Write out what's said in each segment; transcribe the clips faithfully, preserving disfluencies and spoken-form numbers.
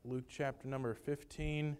Luke chapter number fifteen.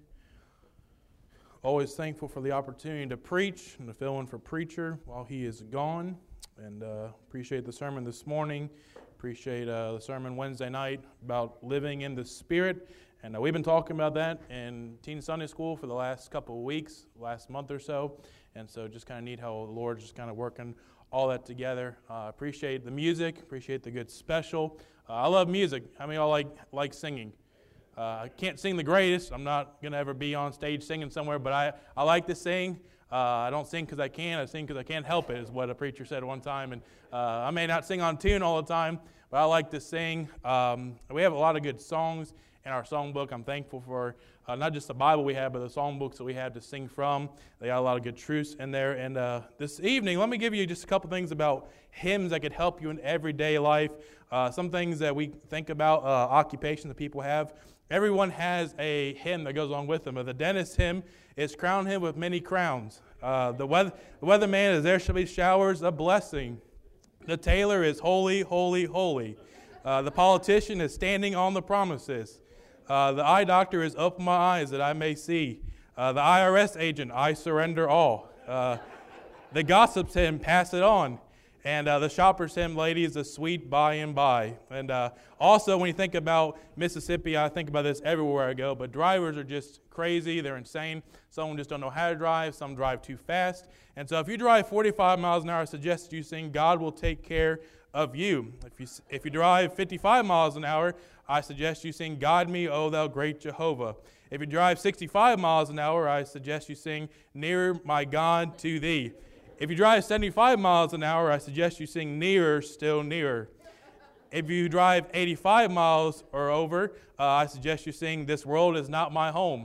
Always thankful for the opportunity to preach and to fill in for preacher while he is gone. And uh, appreciate the sermon this morning. Appreciate uh, the sermon Wednesday night about living in the Spirit. And uh, we've been talking about that in Teen Sunday School for the last couple of weeks, last month or so. And so just kind of neat how the Lord's just kind of working all that together. Uh, appreciate the music. Appreciate the good special. Uh, I love music. How many of y'all like, like singing? Uh, I can't sing the greatest. I'm not going to ever be on stage singing somewhere, but I, I like to sing. Uh, I don't sing because I can. I sing because I can't help it, is what a preacher said one time. And uh, I may not sing on tune all the time, but I like to sing. Um, we have a lot of good songs in our songbook. I'm thankful for uh, not just the Bible we have, but the songbooks that we have to sing from. They got a lot of good truths in there. And uh, this evening, let me give you just a couple things about hymns that could help you in everyday life. Uh, some things that we think about, uh, occupations that people have. Everyone has a hymn that goes along with them. The dentist hymn is "Crown Him with Many Crowns." Uh, the, weather, the weatherman is "There Shall Be Showers of Blessing." The tailor is "Holy, Holy, Holy." Uh, the politician is "Standing on the Promises." Uh, the eye doctor is "Open my eyes that I may see." Uh, the I R S agent, "I surrender all." Uh, the gossip's hymn, "Pass it on." And uh, the shopper's hymn, "Ladies, a sweet by and by." And uh, also, when you think about Mississippi, I think about this everywhere I go, but drivers are just crazy. They're insane. Some just don't know how to drive. Some drive too fast. And so if you drive forty-five miles an hour, I suggest you sing "God Will Take Care of You." If you, if you drive fifty-five miles an hour, I suggest you sing "Guide Me, O Thou Great Jehovah." If you drive sixty-five miles an hour, I suggest you sing "Nearer, My God, to Thee." If you drive seventy-five miles an hour, I suggest you sing "Nearer, Still Nearer." If you drive eighty-five miles or over, uh, I suggest you sing "This World Is Not My Home."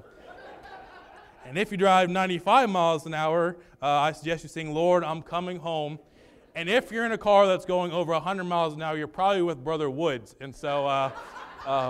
And if you drive ninety-five miles an hour, uh, I suggest you sing "Lord, I'm Coming Home." And if you're in a car that's going over one hundred miles an hour, you're probably with Brother Woods. And so uh, um,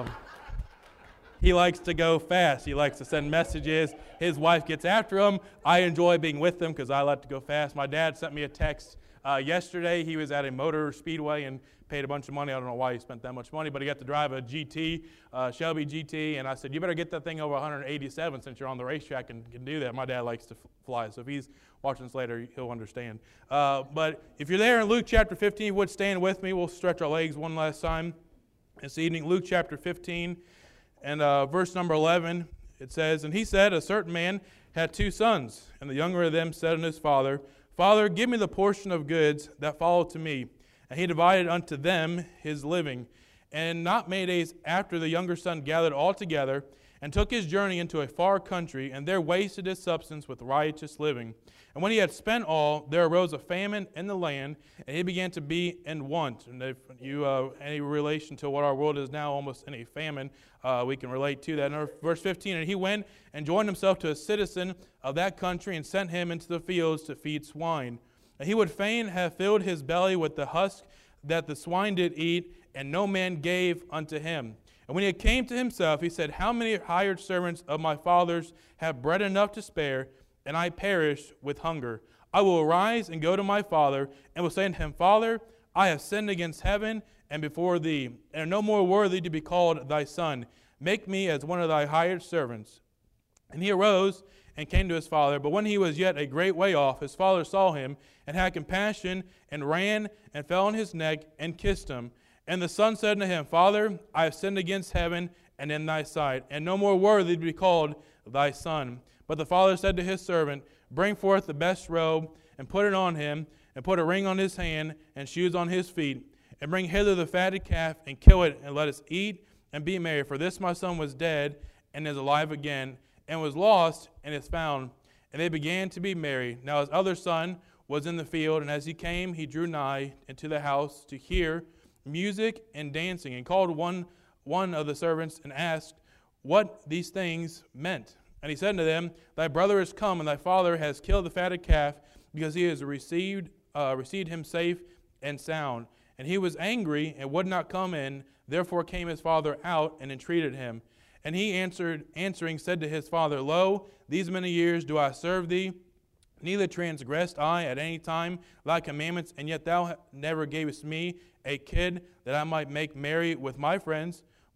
he likes to go fast. He likes to send messages. His wife gets after him. I enjoy being with him because I like to go fast. My dad sent me a text uh, yesterday. He was at a motor speedway and paid a bunch of money. I don't know why he spent that much money, but he got to drive a G T, uh, Shelby G T, and I said, you better get that thing over one hundred eighty-seven since you're on the racetrack and can do that. My dad likes to f- fly, so if he's watching this later, he'll understand. Uh, but if you're there in Luke chapter fifteen, you would stand with me. We'll stretch our legs one last time this evening. Luke chapter fifteen. And uh, verse number eleven, it says, "And he said, a certain man had two sons, and the younger of them said unto his father, Father, give me the portion of goods that fall to me. And he divided unto them his living. And not many days after, the younger son gathered all together, and took his journey into a far country, and there wasted his substance with riotous living. And when he had spent all, there arose a famine in the land, and he began to be in want." And if you uh, any relation to what our world is now, almost in a famine, uh, we can relate to that. In verse fifteen, "And he went and joined himself to a citizen of that country, and sent him into the fields to feed swine. And he would fain have filled his belly with the husk that the swine did eat, and no man gave unto him. And when he came to himself, he said, How many hired servants of my father's have bread enough to spare, and I perish with hunger? I will arise and go to my father, and will say unto him, Father, I have sinned against heaven and before thee, and am no more worthy to be called thy son. Make me as one of thy hired servants. And he arose and came to his father. But when he was yet a great way off, his father saw him, and had compassion, and ran, and fell on his neck, and kissed him. And the son said unto him, Father, I have sinned against heaven and in thy sight, and no more worthy to be called thy son. But the father said to his servant, Bring forth the best robe, and put it on him, and put a ring on his hand, and shoes on his feet. And bring hither the fatted calf, and kill it, and let us eat and be merry. For this my son was dead, and is alive again, and was lost, and is found. And they began to be merry. Now his other son was in the field, and as he came, he drew nigh into the house to hear music and dancing, and called one one of the servants, and asked what these things meant. And he said unto them, Thy brother is come, and thy father has killed the fatted calf, because he has received uh, received him safe and sound. And he was angry, and would not come in. Therefore came his father out, and entreated him. And he answered, answering, said to his father, Lo, these many years do I serve thee, neither transgressed I at any time thy commandments, and yet thou never gavest me a kid that I might make merry with my friends.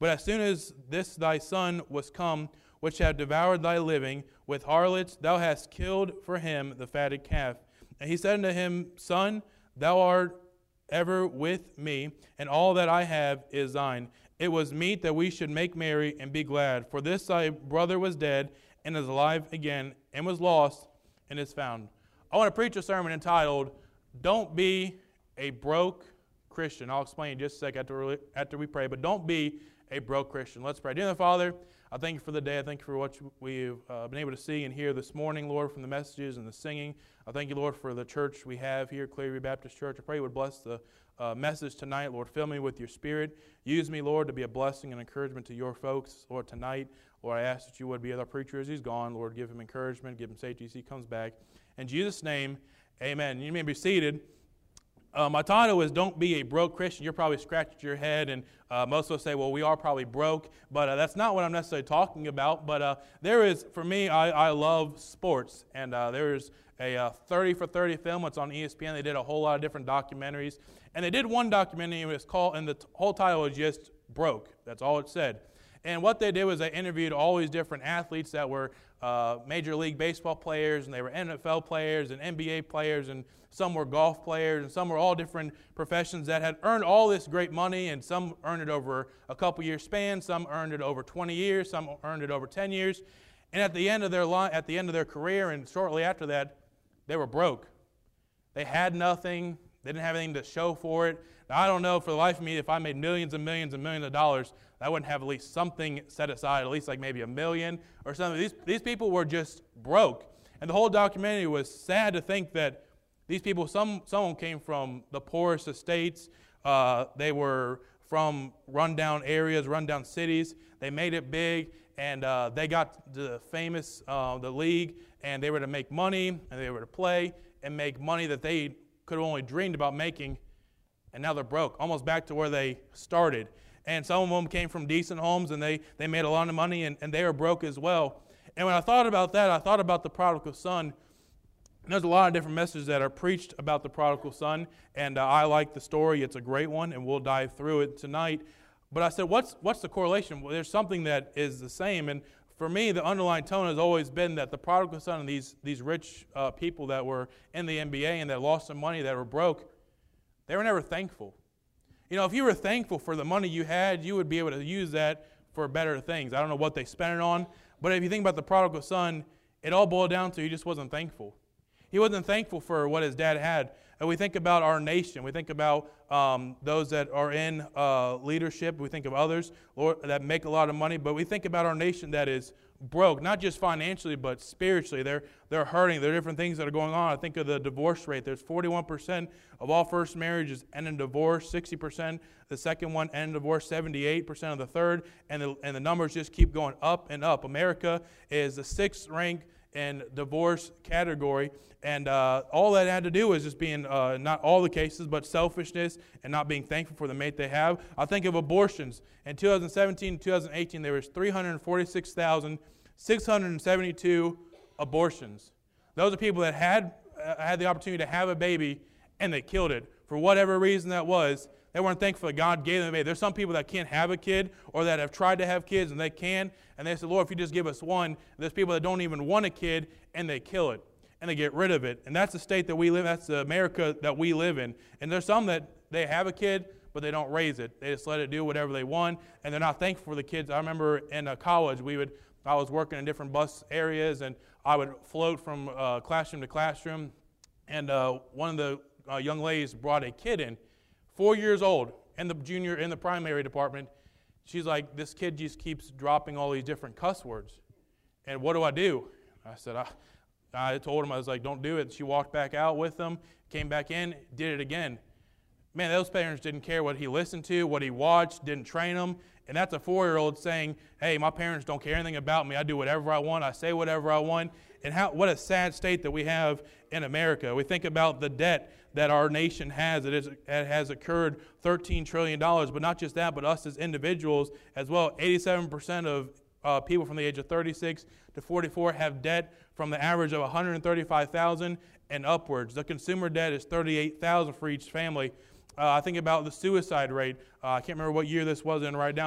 But as soon as this thy son was come, which had devoured thy living with harlots, thou hast killed for him the fatted calf. And he said unto him, Son, thou art ever with me, and all that I have is thine. It was meet that we should make merry and be glad. For this thy brother was dead, and is alive again, and was lost, and is found. I want to preach a sermon entitled, Don't Be a Broke Christian. I'll explain in just a sec after, after we pray, but don't be a broke Christian. Let's pray. Dear Heavenly Father, I thank you for the day. I thank you for what we've uh, been able to see and hear this morning, Lord, from the messages and the singing. I thank you, Lord, for the church we have here, Clearview Baptist Church. I pray you would bless the uh, message tonight. Lord, fill me with your Spirit. Use me, Lord, to be a blessing and encouragement to your folks, Lord, tonight. Lord, I ask that you would be with our preacher as he's gone. Lord, give him encouragement, give him safety as he comes back. In Jesus' name, amen. You may be seated. Uh, my title is Don't Be a Broke Christian. You're probably scratching your head, and uh, most of us say, well, we are probably broke, but uh, that's not what I'm necessarily talking about. But uh, there is, for me, I, I love sports, and uh, there is a uh, thirty for thirty film. It's on E S P N. They did a whole lot of different documentaries, and they did one documentary, and it was called, and the t- whole title was just Broke. That's all it said. And what they did was they interviewed all these different athletes that were uh, Major League Baseball players, and they were N F L players, and N B A players, and some were golf players, and some were all different professions that had earned all this great money, and some earned it over a couple year span, some earned it over twenty years, some earned it over ten years. And at the end of their li- at the end of their career, and shortly after that, they were broke. They had nothing. They didn't have anything to show for it. Now, I don't know for the life of me, if I made millions and millions and millions of dollars, I wouldn't have at least something set aside, at least like maybe a million or something. These, these people were just broke. And the whole documentary was sad to think that these people, some someone came from the poorest estates. Uh, they were from rundown areas, rundown cities. They made it big, and uh, they got the famous, uh, the league, and they were to make money, and they were to play and make money that they could have only dreamed about making, and now they're broke, almost back to where they started. And some of them came from decent homes, and they, they made a lot of money, and, and they were broke as well. And when I thought about that, I thought about the prodigal son. And there's a lot of different messages that are preached about the prodigal son, and uh, I like the story. It's a great one, and we'll dive through it tonight. But I said, what's what's the correlation? Well, there's something that is the same, and for me, the underlying tone has always been that the prodigal son and these, these rich uh, people that were in the N B A and that lost some money, that were broke, they were never thankful. You know, if you were thankful for the money you had, you would be able to use that for better things. I don't know what they spent it on, but if you think about the prodigal son, it all boiled down to he just wasn't thankful. He wasn't thankful for what his dad had. And we think about our nation. We think about um, those that are in uh, leadership. We think of others Lord, that make a lot of money. But we think about our nation that is broke, not just financially, but spiritually. They're, they're hurting. There are different things that are going on. I think of the divorce rate. There's forty-one percent of all first marriages end in divorce, sixty percent the second one end in divorce, seventy-eight percent of the third, and the, and the numbers just keep going up and up. America is the sixth ranked in divorce category, and uh, all that had to do was just being, uh, not all the cases, but selfishness and not being thankful for the mate they have. I think of abortions. In two thousand seventeen and two thousand eighteen, there was three hundred forty-six thousand six hundred seventy-two abortions. Those are people that had uh, had the opportunity to have a baby, and they killed it. For whatever reason that was, they weren't thankful that God gave them a baby. There's some people that can't have a kid or that have tried to have kids and they can. And they say, Lord, if you just give us one. There's people that don't even want a kid and they kill it and they get rid of it. And that's the state that we live in. That's the America that we live in. And there's some that they have a kid, but they don't raise it. They just let it do whatever they want, and they're not thankful for the kids. I remember in uh, college, we would I was working in different bus areas, and I would float from uh, classroom to classroom. And uh, one of the uh, young ladies brought a kid in, four years old, in the junior, in the primary department. She's like, this kid just keeps dropping all these different cuss words. And what do I do? I said, I, I told him, I was like, don't do it. She walked back out with them, came back in, did it again. Man, those parents didn't care what he listened to, what he watched, didn't train him. And that's a four-year-old saying, hey, my parents don't care anything about me. I do whatever I want. I say whatever I want. And how what a sad state that we have in America. We think about the debt that our nation has. It, is, it has occurred thirteen trillion dollars, but not just that, but us as individuals as well. eighty-seven percent of uh, people from the age of thirty-six to forty-four have debt from the average of one hundred thirty-five thousand dollars and upwards. The consumer debt is thirty-eight thousand dollars for each family. Uh, I think about the suicide rate. Uh, I can't remember what year this was in right now, but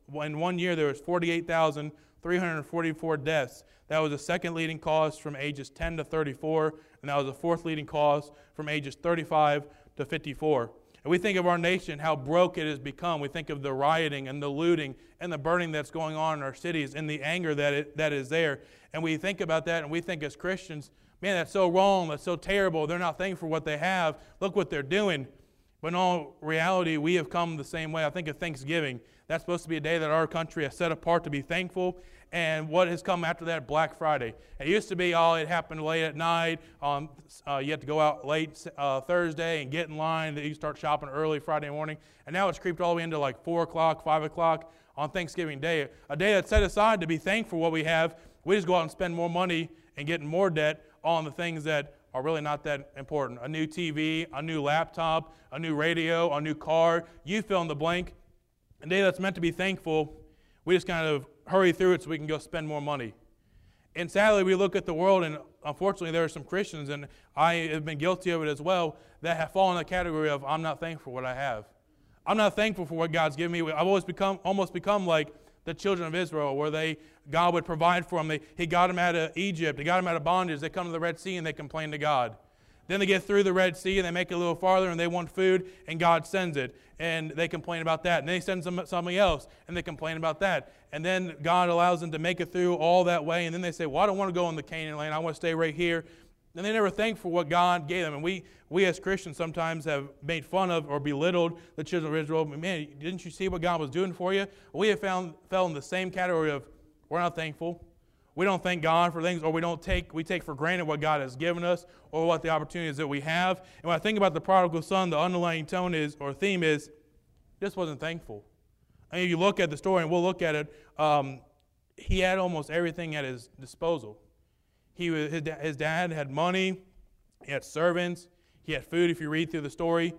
in one year there was forty-eight thousand three hundred forty-four deaths. That was the second leading cause from ages ten to thirty-four, and that was the fourth leading cause from ages thirty-five to fifty-four. And we think of our nation, how broke it has become. We think of the rioting and the looting and the burning that's going on in our cities and the anger that it, that is there. And we think about that and we think as Christians, man, that's so wrong, that's so terrible. They're not thankful for what they have. Look what they're doing. But in all reality, we have come the same way. I think of Thanksgiving. That's supposed to be a day that our country has set apart to be thankful. And what has come after that? Black Friday. It used to be, oh, it happened late at night. Um, uh, you had to go out late uh, Thursday and get in line. You start shopping early Friday morning. And now it's creeped all the way into like four o'clock, five o'clock on Thanksgiving Day. A day that's set aside to be thankful for what we have. We just go out and spend more money and get in more debt on the things that are really not that important. A new T V, a new laptop, a new radio, a new car. You fill in the blank. A day that's meant to be thankful, we just kind of hurry through it so we can go spend more money. And sadly, we look at the world, and unfortunately there are some Christians, and I have been guilty of it as well, that have fallen in the category of, I'm not thankful for what I have. I'm not thankful for what God's given me. I've always become, almost become like the children of Israel, where they God would provide for them. They, he got them out of Egypt. He got them out of bondage. They come to the Red Sea, and they complain to God. Then they get through the Red Sea, and they make it a little farther, and they want food, and God sends it. And they complain about that. And then he sends them something else, and they complain about that. And then God allows them to make it through all that way. And then they say, well, I don't want to go in the Canaan land. I want to stay right here. And they never thank for what God gave them. And we, we as Christians sometimes have made fun of or belittled the children of Israel. Man, didn't you see what God was doing for you? We have found fell in the same category of we're not thankful. We don't thank God for things, or we don't take we take for granted what God has given us, or what the opportunities that we have. And when I think about the prodigal son, the underlying tone is, or theme is, just wasn't thankful. I mean, if you look at the story, and we'll look at it, um, he had almost everything at his disposal. He was, his, his dad had money, he had servants, he had food, if you read through the story.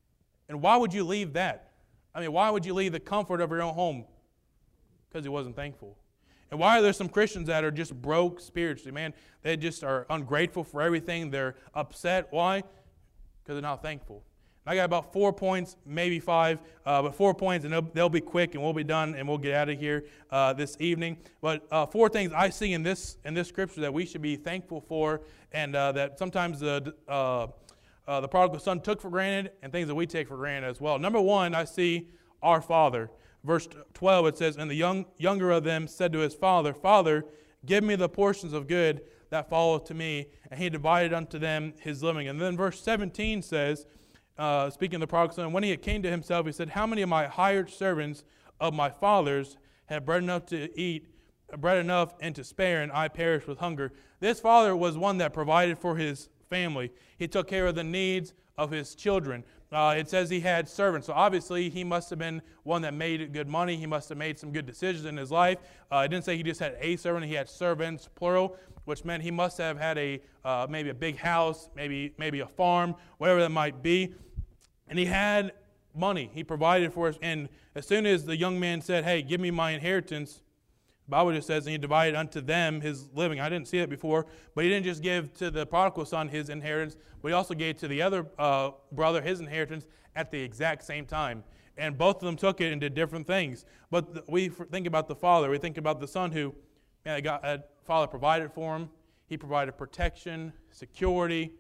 And why would you leave that? I mean, why would you leave the comfort of your own home? Because he wasn't thankful. And why are there some Christians that are just broke spiritually? Man, they just are ungrateful for everything. They're upset. Why? Because they're not thankful. And I got about four points, maybe five, uh, but four points, and they'll, they'll be quick, and we'll be done, and we'll get out of here uh, this evening. But uh, four things I see in this in this scripture that we should be thankful for, and uh, that sometimes the uh, uh, the prodigal son took for granted, and things that we take for granted as well. Number one, I see our Father. Verse twelve, it says, and the young, younger of them said to his father, Father, give me the portions of good that follow to me. And he divided unto them his living. And then verse seventeen says, uh, speaking of the prodigal son, when he came to himself, he said, how many of my hired servants of my father's have bread enough to eat, bread enough and to spare, and I perish with hunger? This father was one that provided for his family. He took care of the needs of his children. Uh, it says he had servants. So obviously he must have been one that made good money. He must have made some good decisions in his life. Uh, it didn't say he just had a servant. He had servants, plural, which meant he must have had a uh, maybe a big house, maybe maybe a farm, whatever that might be. And he had money. He provided for us. And as soon as the young man said, hey, give me my inheritance, the Bible just says, and he divided unto them his living. I didn't see it before, but he didn't just give to the prodigal son his inheritance, but he also gave to the other uh, brother his inheritance at the exact same time. And both of them took it and did different things. But the, we think about the father. We think about the son who, man, God, uh, father provided for him. He provided protection, security,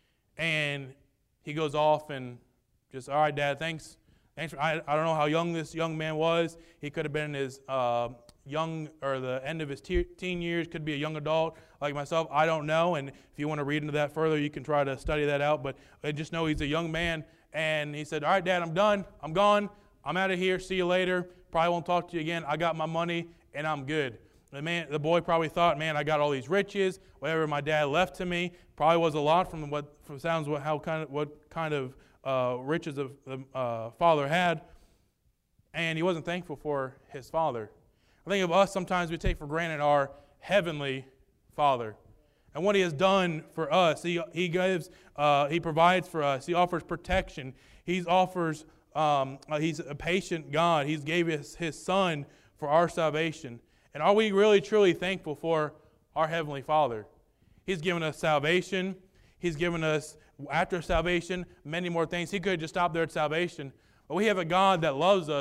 and he goes off and just, all right, Dad, thanks. Thanks. For, I, I don't know how young this young man was. He could have been in his uh, young or the end of his te- teen years, could be a young adult like myself. I don't know. And if you want to read into that further, you can try to study that out. But I just know he's a young man. And he said, all right, Dad, I'm done. I'm gone. I'm out of here. See you later. Probably won't talk to you again. I got my money and I'm good. The man, the boy probably thought, man, I got all these riches. Whatever my dad left to me probably was a lot from what from sounds what how kind of what kind of uh, riches of the uh, father had. And he wasn't thankful for his father. I think of us, sometimes we take for granted our heavenly Father and what He has done for us. He He gives, uh, He provides for us. He offers protection. He offers. Um, uh, he's a patient God. He's gave us His Son for our salvation. And are we really truly thankful for our heavenly Father? He's given us salvation. He's given us after salvation many more things. He could have just stopped there at salvation, but we have a God that loves us,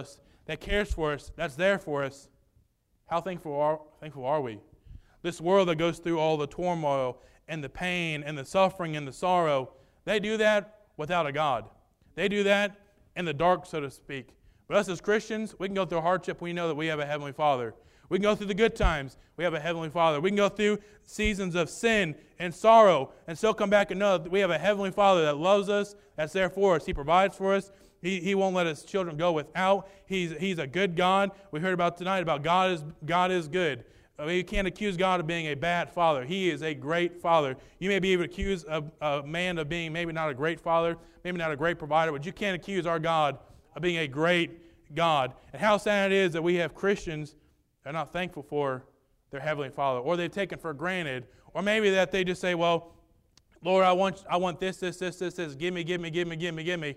that cares for us, that's there for us, how thankful are, thankful are we? This world that goes through all the turmoil and the pain and the suffering and the sorrow, they do that without a God. They do that in the dark, so to speak. But us as Christians, we can go through hardship. We know that we have a Heavenly Father. We can go through the good times. We have a Heavenly Father. We can go through seasons of sin and sorrow and still come back and know that we have a Heavenly Father that loves us, that's there for us. He provides for us. He, he won't let His children go without. He's, he's a good God. We heard about tonight about God is, God is good. I mean, you can't accuse God of being a bad father. He is a great father. You may be able to accuse a, a man of being maybe not a great father, maybe not a great provider, but you can't accuse our God of being a great God. And how sad it is that we have Christians that are not thankful for their Heavenly Father, or they've taken for granted, or maybe that they just say, well, Lord, I want I want this, this, this, this, this, give me, give me, give me, give me, give me.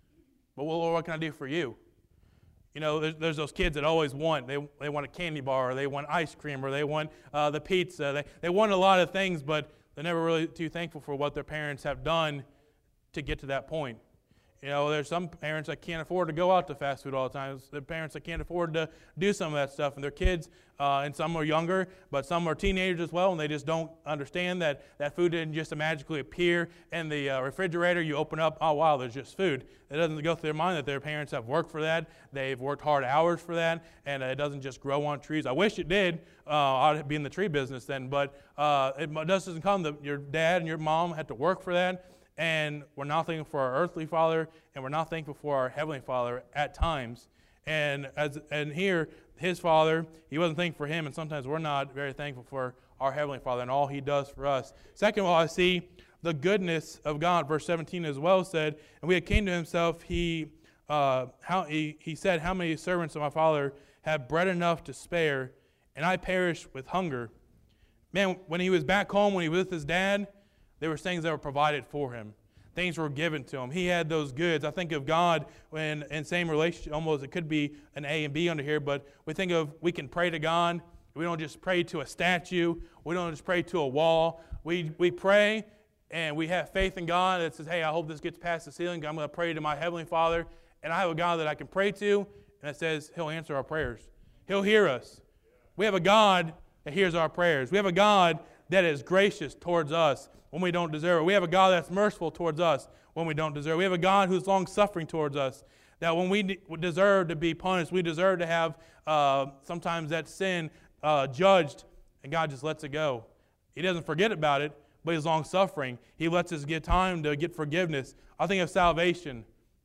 But well, Lord, what can I do for you? You know, there's, there's those kids that always want, they, they want a candy bar, or they want ice cream, or they want uh, the pizza. They, they want a lot of things, but they're never really too thankful for what their parents have done to get to that point. You know, there's some parents that can't afford to go out to fast food all the time. There's parents that can't afford to do some of that stuff. And their kids, uh, and some are younger, but some are teenagers as well, and they just don't understand that that food didn't just magically appear in the uh, refrigerator. You open up, oh, wow, there's just food. It doesn't go through their mind that their parents have worked for that. They've worked hard hours for that, and uh, it doesn't just grow on trees. I wish it did. Uh, I'd be in the tree business then, but uh, it doesn't come that your dad and your mom had to work for that. And we're not thankful for our earthly Father, and we're not thankful for our Heavenly Father at times. And as and here, His Father, He wasn't thankful for Him, and sometimes we're not very thankful for our Heavenly Father and all He does for us. Second of all, I see the goodness of God. Verse seventeen as well said, and when He came to Himself, He uh, how he, he said, how many servants of my Father have bread enough to spare, and I perish with hunger. Man, when He was back home, when He was with His dad, there were things that were provided for Him. Things were given to Him. He had those goods. I think of God when in same relationship, almost it could be an A and B under here, but we think of we can pray to God. We don't just pray to a statue. We don't just pray to a wall. We we pray and we have faith in God that says, hey, I hope this gets past the ceiling. I'm going to pray to my Heavenly Father, and I have a God that I can pray to, and it says He'll answer our prayers. He'll hear us. We have a God that hears our prayers. We have a God that is gracious towards us when we don't deserve it. We have a God that's merciful towards us when we don't deserve it. We have a God who's long-suffering towards us, that when we de- deserve to be punished, we deserve to have uh, sometimes that sin uh, judged, and God just lets it go. He doesn't forget about it, but He's long-suffering. He lets us get time to get forgiveness. I think of salvation.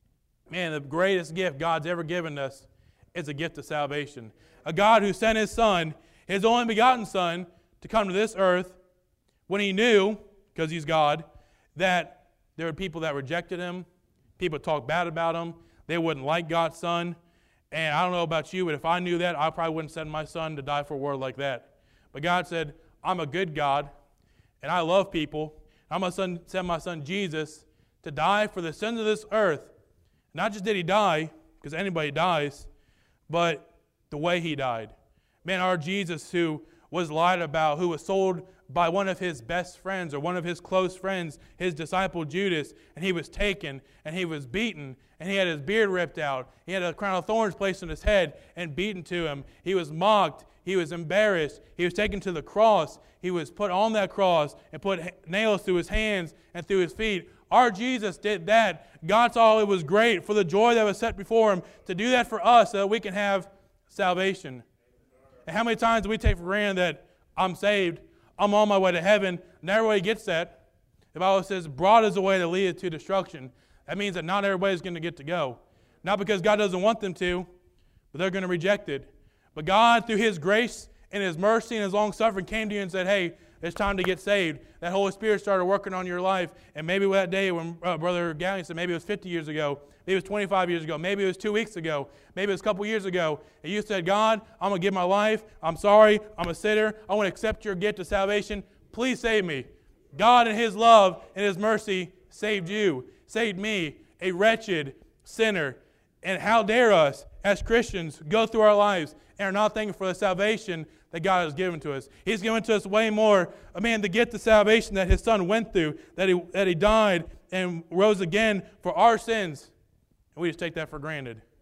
Man, the greatest gift God's ever given us is a gift of salvation. A God who sent His Son, His only begotten Son, to come to this earth when He knew, because He's God, that there were people that rejected Him, people talked bad about Him, they wouldn't like God's Son. And I don't know about you, but if I knew that, I probably wouldn't send my son to die for a world like that. But God said, I'm a good God, and I love people. I'm going to send my son Jesus to die for the sins of this earth. Not just did He die, because anybody dies, but the way He died. Man, our Jesus who was lied about, who was sold by one of His best friends or one of His close friends, His disciple Judas, and He was taken and He was beaten and He had His beard ripped out. He had a crown of thorns placed on His head and beaten to Him. He was mocked. He was embarrassed. He was taken to the cross. He was put on that cross and put nails through His hands and through His feet. Our Jesus did that. God saw it was great for the joy that was set before Him to do that for us so that we can have salvation. And how many times do we take for granted that I'm saved, I'm on my way to heaven, and everybody gets that? The Bible says, broad is the way that leadeth to destruction. That means that not everybody's going to get to go. Not because God doesn't want them to, but they're going to reject it. But God, through His grace and His mercy and His long-suffering, came to you and said, hey, it's time to get saved. That Holy Spirit started working on your life. And maybe that day when uh, Brother Gallion said, maybe it was fifty years ago, maybe it was twenty-five years ago, maybe it was two weeks ago, maybe it was a couple years ago, and you said, God, I'm going to give my life. I'm sorry. I'm a sinner. I want to accept your gift of salvation. Please save me. God in His love and His mercy saved you, saved me, a wretched sinner. And how dare us as Christians go through our lives and are not thankful for the salvation that God has given to us. He's given to us way more. I mean, to get the salvation that His Son went through, that He that He died and rose again for our sins. And we just take that for granted.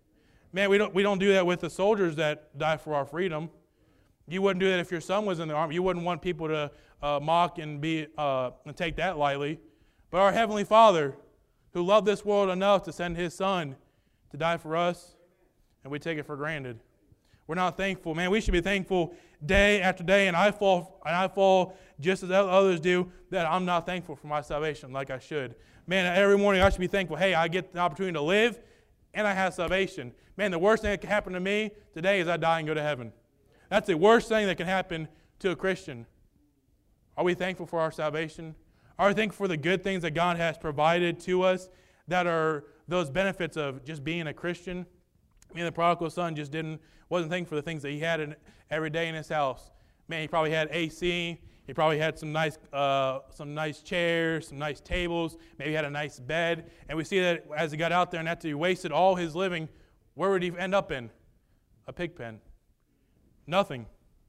Man, we don't we don't do that with the soldiers that die for our freedom. You wouldn't do that if your son was in the army. You wouldn't want people to uh, mock and be uh, and take that lightly. But our Heavenly Father, who loved this world enough to send His Son to die for us, and we take it for granted. We're not thankful. Man, we should be thankful day after day, and I fall and I fall just as others do, that I'm not thankful for my salvation like I should. Man, every morning I should be thankful, hey, I get the opportunity to live, and I have salvation. Man, the worst thing that can happen to me today is I die and go to heaven. That's the worst thing that can happen to a Christian. Are we thankful for our salvation? Are we thankful for the good things that God has provided to us that are those benefits of just being a Christian? I mean, the prodigal son just didn't, wasn't thankful for the things that he had in, every day in his house. Man, he probably had A C. He probably had some nice, uh, some nice chairs, some nice tables. Maybe he had a nice bed. And we see that as he got out there and after he wasted all his living, where would he end up in? A pig pen. Nothing.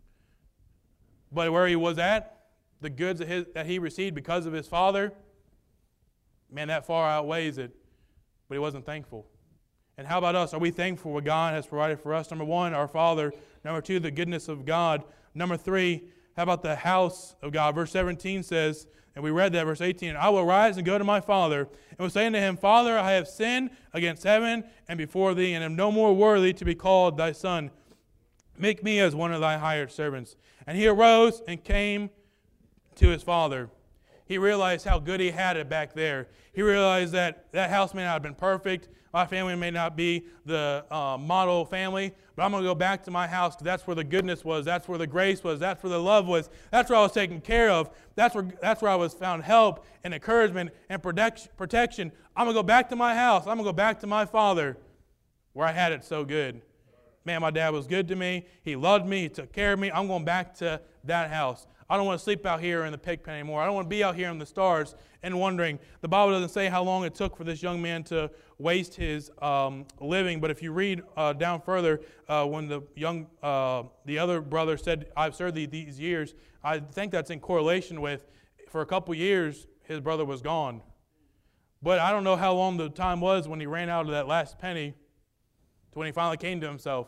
But where he was at, the goods that, his, that he received because of his father, man, that far outweighs it. But he wasn't thankful. And how about us? Are we thankful for what God has provided for us? Number one, our Father. Number two, the goodness of God. Number three, how about the house of God? Verse seventeen says, and we read that, verse eighteen, I will rise and go to my father, and will say unto him, Father, I have sinned against heaven and before thee, and am no more worthy to be called thy son. Make me as one of thy hired servants. And he arose and came to his father. He realized how good he had it back there. He realized that that house may not have been perfect. My family may not be the uh, model family, but I'm going to go back to my house because that's where the goodness was. That's where the grace was. That's where the love was. That's where I was taken care of. That's where, that's where I was found help and encouragement and protection. I'm going to go back to my house. I'm going to go back to my father where I had it so good. Man, my dad was good to me. He loved me. He took care of me. I'm going back to that house. I don't want to sleep out here in the pig pen anymore. I don't want to be out here in the stars and wondering. The Bible doesn't say how long it took for this young man to waste his um, living, but if you read uh, down further, uh, when the young, uh, the other brother said, I've served thee these years, I think that's in correlation with, for a couple years, his brother was gone. But I don't know how long the time was when he ran out of that last penny to when he finally came to himself.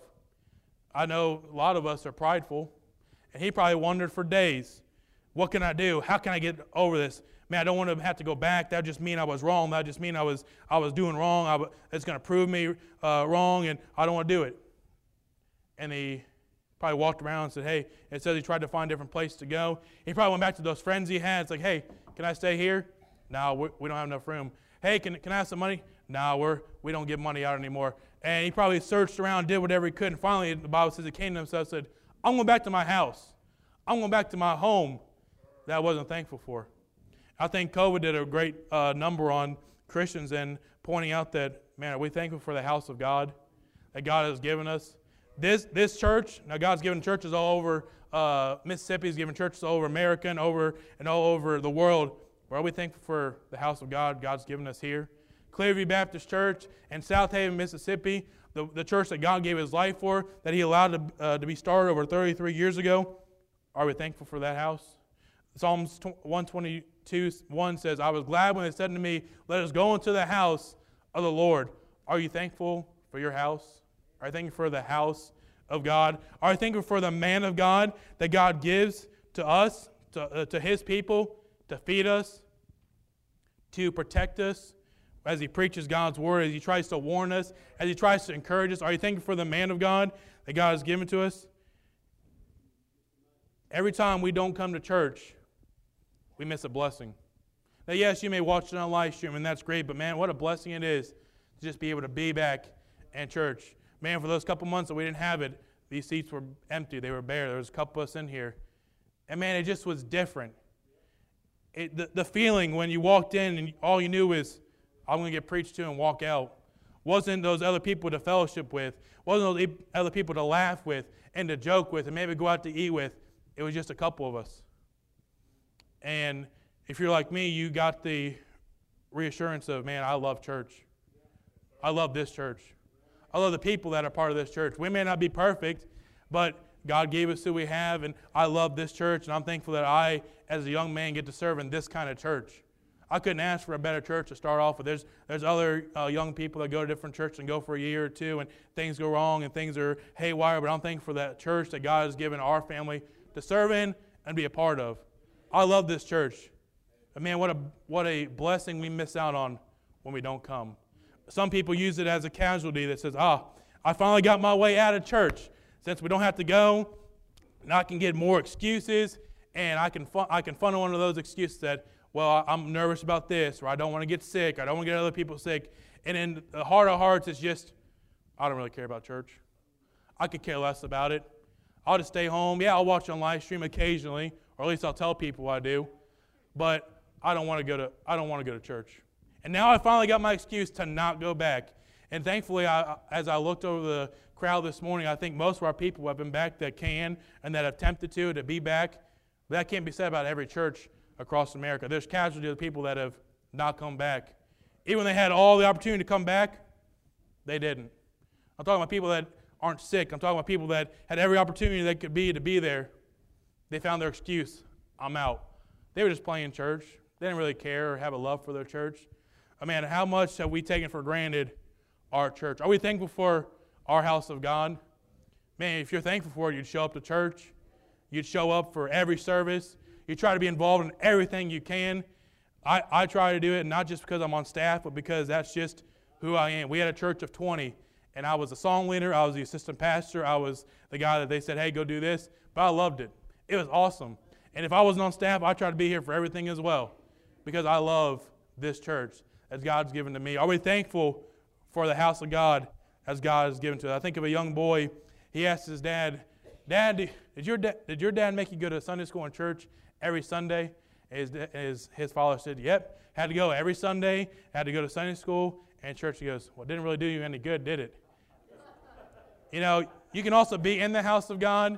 I know a lot of us are prideful. And he probably wondered for days, what can I do? How can I get over this? Man, I don't want to have to go back. That just mean I was wrong. That just mean I was I was doing wrong. I, it's going to prove me uh, wrong, and I don't want to do it. And he probably walked around and said, hey, it says he tried to find a different place to go. He probably went back to those friends he had. It's like, hey, can I stay here? No, we, we don't have enough room. Hey, can, can I have some money? No, we're, we don't give money out anymore. And he probably searched around, did whatever he could, and finally the Bible says he came to himself and said, I'm going back to my house. I'm going back to my home that I wasn't thankful for. I think COVID did a great uh, number on Christians and pointing out that, man, are we thankful for the house of God that God has given us? This this church, now God's given churches all over uh, Mississippi. He's given churches all over America and, over, and all over the world. But are we thankful for the house of God God's given us here? Clearview Baptist Church in South Haven, Mississippi, The, the church that God gave His life for, that He allowed to, uh, to be started over thirty-three years ago. Are we thankful for that house? Psalms one twenty-two, one says, I was glad when they said to me, let us go into the house of the Lord. Are you thankful for your house? Are you thankful for the house of God? Are you thankful for the man of God that God gives to us, to, uh, to His people, to feed us, to protect us? As he preaches God's word, as he tries to warn us, as he tries to encourage us. Are you thankful for the man of God that God has given to us? Every time we don't come to church, we miss a blessing. Now, yes, you may watch it on live stream, and that's great, but man, what a blessing it is to just be able to be back in church. Man, for those couple months that we didn't have it, these seats were empty. They were bare. There was a couple of us in here. And man, it just was different. It, the, the feeling when you walked in and all you knew was, I'm going to get preached to and walk out. Wasn't those other people to fellowship with. Wasn't those other people to laugh with and to joke with and maybe go out to eat with. It was just a couple of us. And if you're like me, you got the reassurance of, man, I love church. I love this church. I love the people that are part of this church. We may not be perfect, but God gave us who we have, and I love this church, and I'm thankful that I, as a young man, get to serve in this kind of church. I couldn't ask for a better church to start off with. There's there's other uh, young people that go to different churches and go for a year or two, and things go wrong and things are haywire. But I'm thankful for that church that God has given our family to serve in and be a part of. I love this church. But man, what a what a blessing we miss out on when we don't come. Some people use it as a casualty that says, ah, I finally got my way out of church. Since we don't have to go, and I can get more excuses, and I can fun- I can funnel one of those excuses that, well, I'm nervous about this, or I don't want to get sick, or I don't want to get other people sick. And in the heart of hearts, it's just, I don't really care about church. I could care less about it. I'll just stay home. Yeah, I'll watch on live stream occasionally, or at least I'll tell people I do. But I don't want to go to I don't want to go to church. And now I finally got my excuse to not go back. And thankfully, I, as I looked over the crowd this morning, I think most of our people have been back that can and that have attempted to, to be back. But that can't be said about every church across America. There's casualty of people that have not come back. Even when they had all the opportunity to come back, they didn't. I'm talking about people that aren't sick. I'm talking about people that had every opportunity they could be to be there. They found their excuse. I'm out. They were just playing church. They didn't really care or have a love for their church. I mean, how much have we taken for granted our church? Are we thankful for our house of God? Man, if you're thankful for it, you'd show up to church. You'd show up for every service. You try to be involved in everything you can. I, I try to do it not just because I'm on staff, but because that's just who I am. We had a church of twenty, and I was a song leader. I was the assistant pastor. I was the guy that they said, hey, go do this. But I loved it. It was awesome. And if I wasn't on staff, I try to be here for everything as well because I love this church as God's given to me. Are we thankful for the house of God as God has given to us? I think of a young boy. He asked his dad, Dad, did your, da- did your dad make you go to Sunday school and church every Sunday? His, his, his father said, yep, had to go every Sunday, had to go to Sunday school and church. He goes, well, it didn't really do you any good, did it? You know, you can also be in the house of God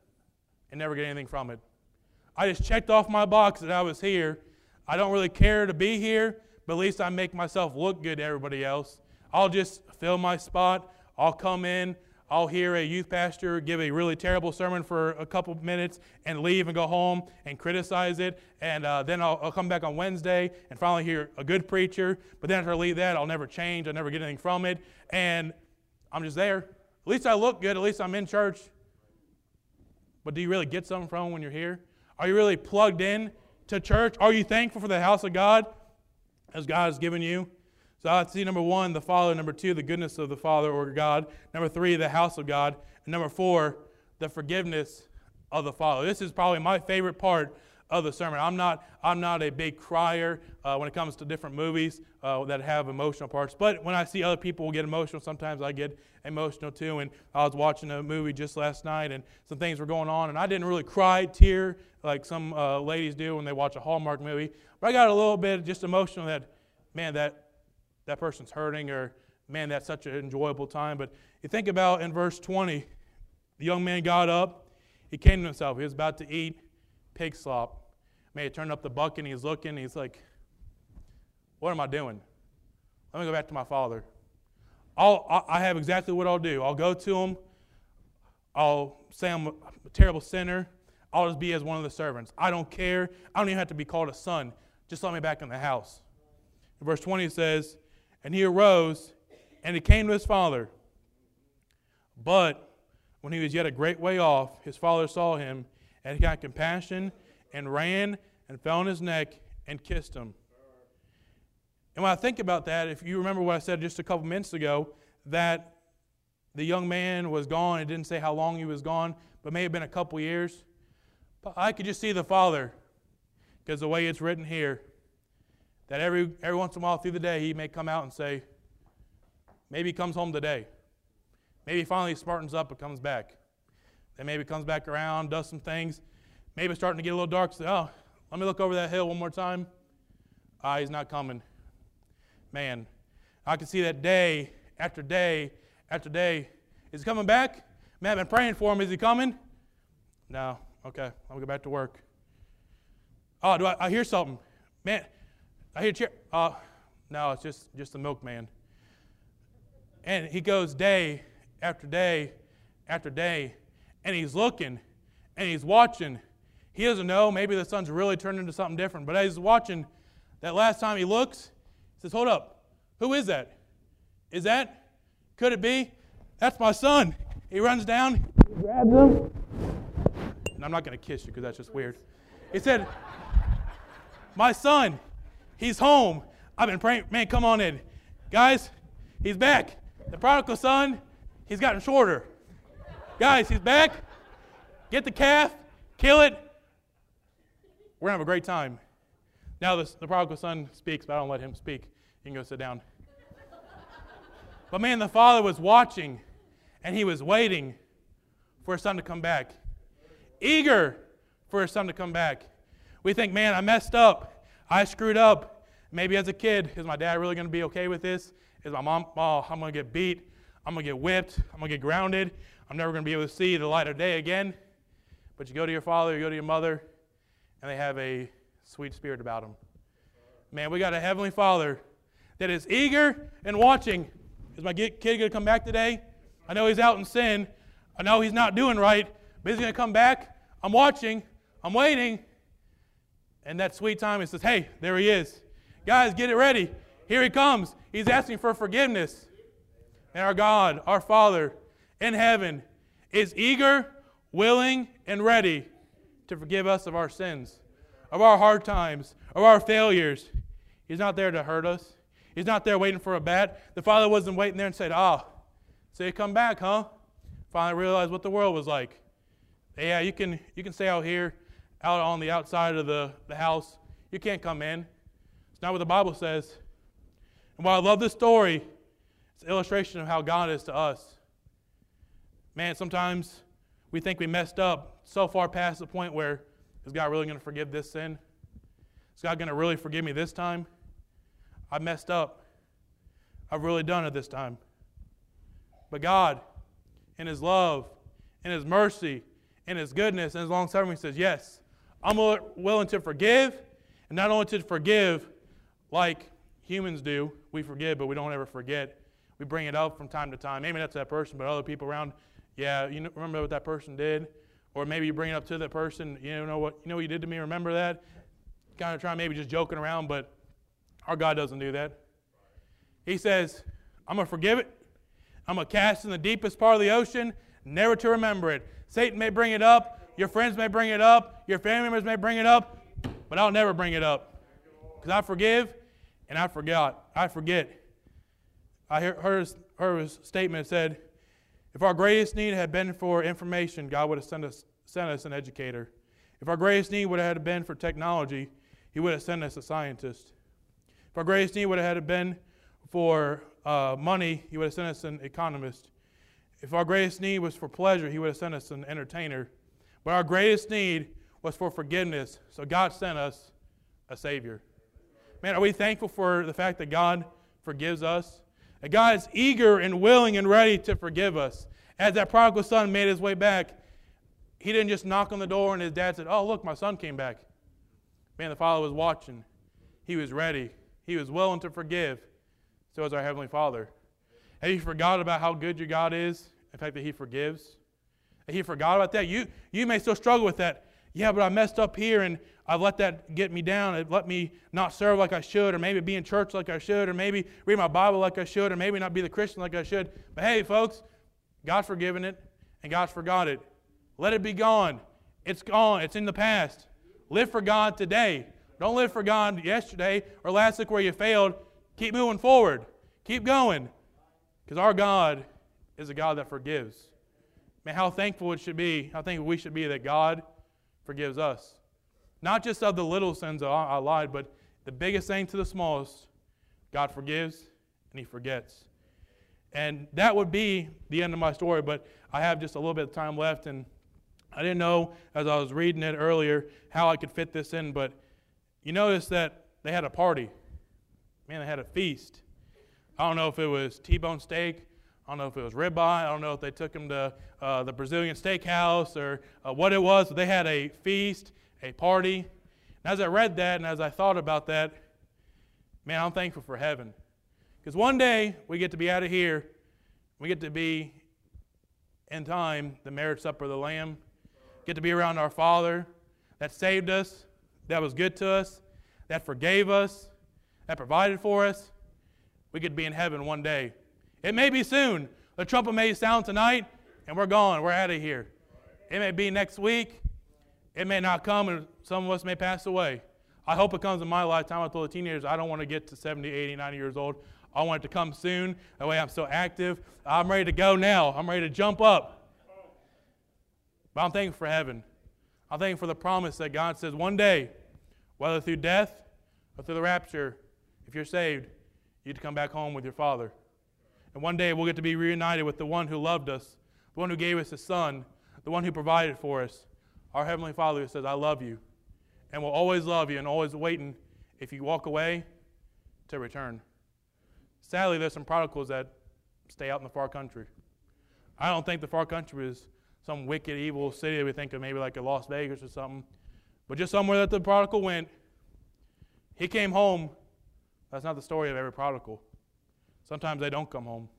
and never get anything from it. I just checked off my box that I was here. I don't really care to be here, but at least I make myself look good to everybody else. I'll just fill my spot. I'll come in. I'll hear a youth pastor give a really terrible sermon for a couple minutes and leave and go home and criticize it. And uh, then I'll, I'll come back on Wednesday and finally hear a good preacher. But then after I leave that, I'll never change. I'll never get anything from it. And I'm just there. At least I look good. At least I'm in church. But do you really get something from it when you're here? Are you really plugged in to church? Are you thankful for the house of God as God has given you? So I see number one, the Father. Number two, the goodness of the Father or God. Number three, the house of God. And number four, the forgiveness of the Father. This is probably my favorite part of the sermon. I'm not I'm not a big crier uh, when it comes to different movies uh, that have emotional parts. But when I see other people get emotional, sometimes I get emotional too. And I was watching a movie just last night, and some things were going on, and I didn't really cry, tear like some uh, ladies do when they watch a Hallmark movie. But I got a little bit just emotional that, man, that that person's hurting, or man, that's such an enjoyable time. But you think about in verse twenty, the young man got up, he came to himself, he was about to eat pig slop. Man, he turned up the bucket and he's looking, he's like, what am I doing? Let me go back to my father. I'll, I have exactly what I'll do. I'll go to him, I'll say I'm a terrible sinner, I'll just be as one of the servants. I don't care, I don't even have to be called a son, just let me back in the house. In verse twenty it says, and he arose, and he came to his father. But when he was yet a great way off, his father saw him, and he got compassion, and ran, and fell on his neck, and kissed him. And when I think about that, if you remember what I said just a couple minutes ago, that the young man was gone, it didn't say how long he was gone, but may have been a couple years. But I could just see the father, because the way it's written here, that every every once in a while through the day, he may come out and say, maybe he comes home today. Maybe he finally smartens up and comes back. Then maybe comes back around, does some things. Maybe it's starting to get a little dark. So, oh, let me look over that hill one more time. Ah, he's not coming. Man, I can see that day after day after day. Is he coming back? Man, I've been praying for him. Is he coming? No. Okay, I'll go back to work. Oh, do I, I hear something? Man, I hear cheer. Uh, no, it's just, just the milkman. And he goes day after day after day, and he's looking, and he's watching. He doesn't know. Maybe the sun's really turned into something different, but as he's watching, That last time he looks, he says, hold up, who is that? Is that, could it be? That's my son. He runs down, he grabs him. And I'm not going to kiss you because that's just weird. He said, my son, he's home. I've been praying, man, come on in. Guys, he's back. The prodigal son, he's gotten shorter. Guys, he's back. Get the calf, kill it. We're going to have a great time. Now the, the prodigal son speaks, but I don't let him speak. You can go sit down. But man, the father was watching, and he was waiting for his son to come back. Eager for his son to come back. We think, man, I messed up. I screwed up. Maybe as a kid, is my dad really going to be okay with this? Is my mom, oh, I'm going to get beat. I'm going to get whipped. I'm going to get grounded. I'm never going to be able to see the light of day again. But you go to your father, you go to your mother, and they have a sweet spirit about them. Man, we got a heavenly Father that is eager and watching. Is my kid going to come back today? I know he's out in sin. I know he's not doing right, but he's going to come back. I'm watching. I'm waiting. And that sweet time, he says, hey, there he is. Guys, get it ready. Here he comes. He's asking for forgiveness. And our God, our Father in heaven, is eager, willing, and ready to forgive us of our sins, of our hard times, of our failures. He's not there to hurt us. He's not there waiting for a bat. The Father wasn't waiting there and said, ah, oh, so you come back, huh? Finally realized what the world was like. Yeah, you can you can stay out here, out on the outside of the, the house. You can't come in. It's not what the Bible says. And while I love this story, it's an illustration of how God is to us. Man, sometimes we think we messed up so far past the point where, is God really going to forgive this sin? Is God going to really forgive me this time? I messed up. I've really done it this time. But God, in His love, in His mercy, in His goodness, and His long-suffering, says, yes, I'm willing to forgive, and not only to forgive like humans do. We forgive, but we don't ever forget. We bring it up from time to time. Maybe that's that person, but other people around, yeah, you know, remember what that person did? Or maybe you bring it up to that person, you know what you know what you did to me, remember that? Kind of trying, maybe just joking around, but our God doesn't do that. He says, I'm going to forgive it. I'm going to cast it in the deepest part of the ocean, never to remember it. Satan may bring it up. Your friends may bring it up. Your family members may bring it up. But I'll never bring it up. Because I forgive and I forgot. I forget. I heard, heard, heard his statement said, if our greatest need had been for information, God would have sent us, sent us an educator. If our greatest need would have been for technology, He would have sent us a scientist. If our greatest need would have been for uh, money, He would have sent us an economist. If our greatest need was for pleasure, He would have sent us an entertainer. But our greatest need was for forgiveness. So God sent us a Savior. Man, are we thankful for the fact that God forgives us? That God is eager and willing and ready to forgive us. As that prodigal son made his way back, he didn't just knock on the door and his dad said, oh, look, my son came back. Man, the Father was watching. He was ready. He was willing to forgive. So is our Heavenly Father. Have you forgot about how good your God is? The fact that He forgives? That He forgot about that? You, you may still struggle with that. Yeah, but I messed up here and I've let that get me down. It let me not serve like I should, or maybe be in church like I should, or maybe read my Bible like I should, or maybe not be the Christian like I should. But hey, folks, God's forgiven it and God's forgot it. Let it be gone. It's gone. It's in the past. Live for God today. Don't live for God yesterday or last week where you failed. Keep moving forward. Keep going. Because our God is a God that forgives. Man, how thankful it should be, how thankful we should be that God forgives us. Not just of the little sins that I lied, but the biggest thing to the smallest. God forgives and He forgets. And that would be the end of my story, but I have just a little bit of time left, and I didn't know as I was reading it earlier how I could fit this in, but you notice that they had a party. Man, they had a feast. I don't know if it was T-bone steak. I don't know if it was ribeye. I don't know if they took him to uh, the Brazilian steakhouse or uh, what it was. But they had a feast, a party. And as I read that and as I thought about that, man, I'm thankful for heaven. Because one day we get to be out of here. We get to be, in time, the marriage supper of the Lamb. Get to be around our Father that saved us, that was good to us, that forgave us, that provided for us, we could be in heaven one day. It may be soon. The trumpet may sound tonight, and we're gone. We're out of here. It may be next week. It may not come, and some of us may pass away. I hope it comes in my lifetime. I told the teenagers, I don't want to get to seventy, eighty, ninety years old. I want it to come soon. That way I'm still active. I'm ready to go now. I'm ready to jump up. But I'm thankful for heaven. I'm thankful for the promise that God says one day, whether through death or through the rapture, if you're saved, you get to come back home with your Father. And one day we'll get to be reunited with the one who loved us, the one who gave us His Son, the one who provided for us, our Heavenly Father who says, I love you, and will always love you and always waiting if you walk away to return. Sadly, there's some prodigals that stay out in the far country. I don't think the far country is some wicked, evil city that we think of, maybe like a Las Vegas or something, but just somewhere that the prodigal went. He came home. That's not the story of every prodigal. Sometimes they don't come home.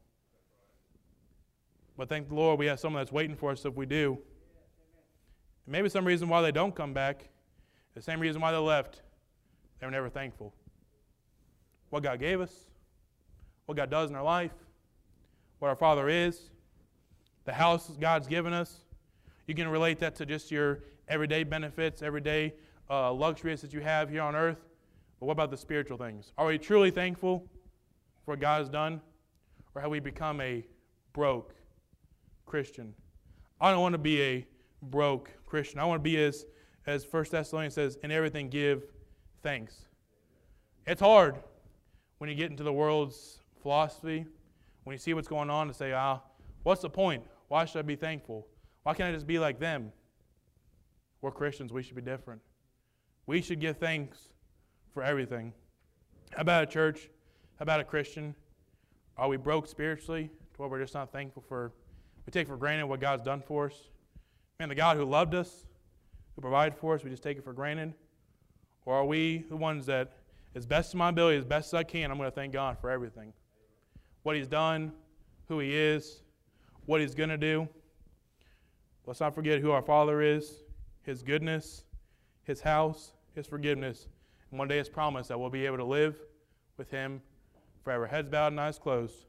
But thank the Lord we have someone that's waiting for us if we do. And maybe some reason why they don't come back, the same reason why they left, they were never thankful. What God gave us, what God does in our life, what our Father is, the house God's given us. You can relate that to just your everyday benefits, everyday uh, luxuries that you have here on earth. But what about the spiritual things? Are we truly thankful for what God has done? Or have we become a broke Christian? I don't want to be a broke Christian. I want to be as, as First Thessalonians says, in everything give thanks. It's hard when you get into the world's philosophy, when you see what's going on, to say, ah, what's the point? Why should I be thankful? Why can't I just be like them? We're Christians. We should be different. We should give thanks for everything. How about a church? How about a Christian? Are we broke spiritually to where we're just not thankful for, we take for granted what God's done for us? Man, the God who loved us, who provided for us, we just take it for granted? Or are we the ones that, as best as my ability, as best as I can, I'm going to thank God for everything? What He's done, who He is, what He's going to do. Let's not forget who our Father is, His goodness, His house, His forgiveness. And one day His promise that we'll be able to live with Him forever. Heads bowed and eyes closed.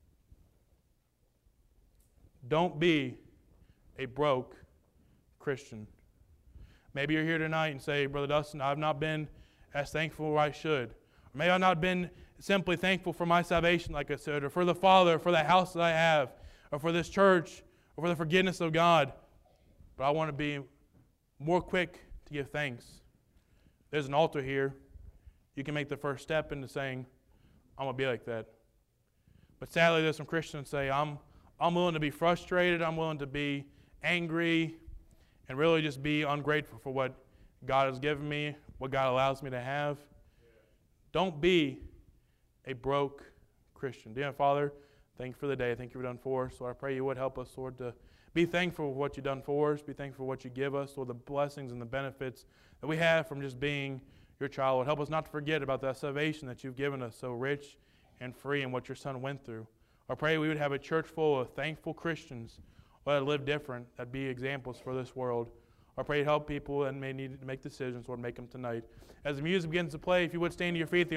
Don't be a broke Christian. Maybe you're here tonight and say, Brother Dustin, I've not been as thankful as I should. Or maybe I've not been simply thankful for my salvation, like I said, or for the Father, or for the house that I have, or for this church, or for the forgiveness of God. But I want to be more quick to give thanks. There's an altar here. You can make the first step into saying, I'm going to be like that. But sadly, there's some Christians say, I'm, I'm willing to be frustrated, I'm willing to be angry, and really just be ungrateful for what God has given me, what God allows me to have. Don't be a broke Christian. Dear Father, thank you for the day. Thank you for what you've done for us. Lord, I pray you would help us, Lord, to be thankful for what you've done for us. Be thankful for what you give us, Lord, the blessings and the benefits that we have from just being your child. Lord, help us not to forget about that salvation that you've given us, so rich and free, and what your Son went through. I pray we would have a church full of thankful Christians that live different, that be examples for this world. I pray you help people that may need to make decisions, Lord, make them tonight. As the music begins to play, if you would stand to your feet. The